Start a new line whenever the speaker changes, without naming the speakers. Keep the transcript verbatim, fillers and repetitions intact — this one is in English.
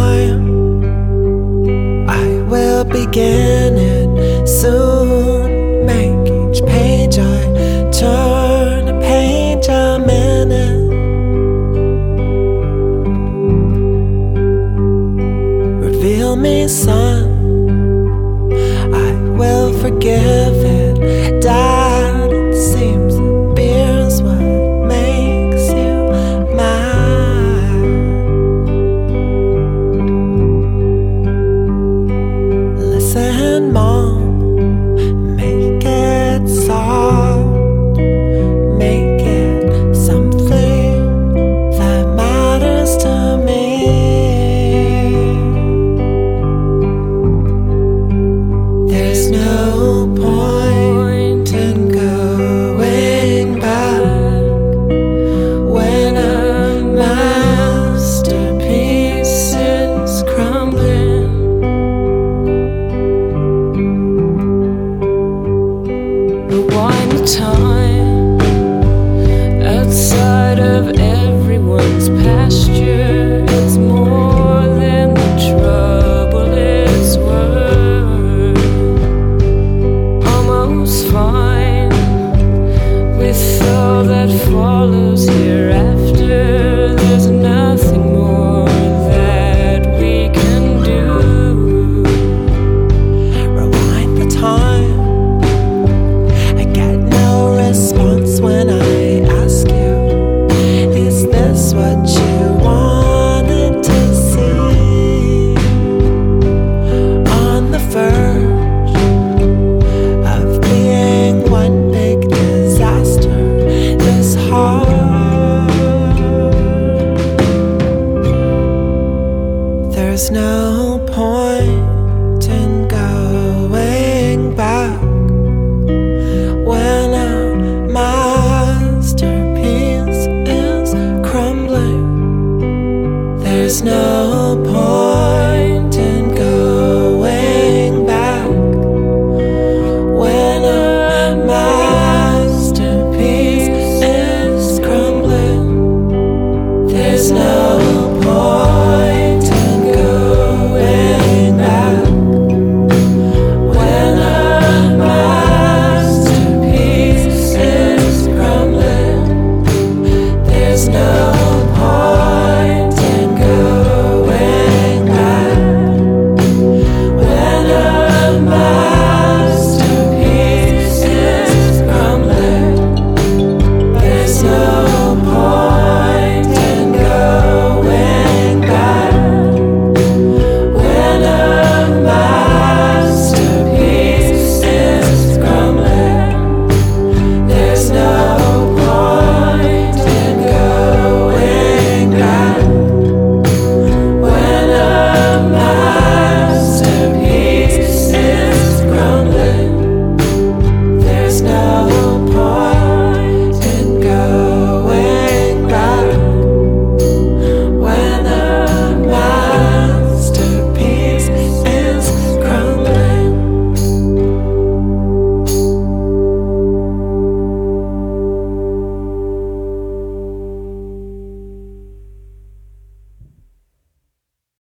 time. I will begin it soon. Make each page I turn a page a minute. Reveal me, son. I will forgive it. Dad, it seems that beer's what makes you mine. Listen, Mom, make it soft. Make it something that matters to me. There's no point in going back when a masterpiece is crumbling.
Rewind the time outside of everyone's pasture. It's more than the trouble it's worth. Almost fine with all that follows hereafter. There's nothing more that we can do.
Rewind the time. I get no response when I ask you, is this what you wanted to see? On the verge of being one big disaster, this hard. There's no point in going back when a masterpiece is crumbling. There's no point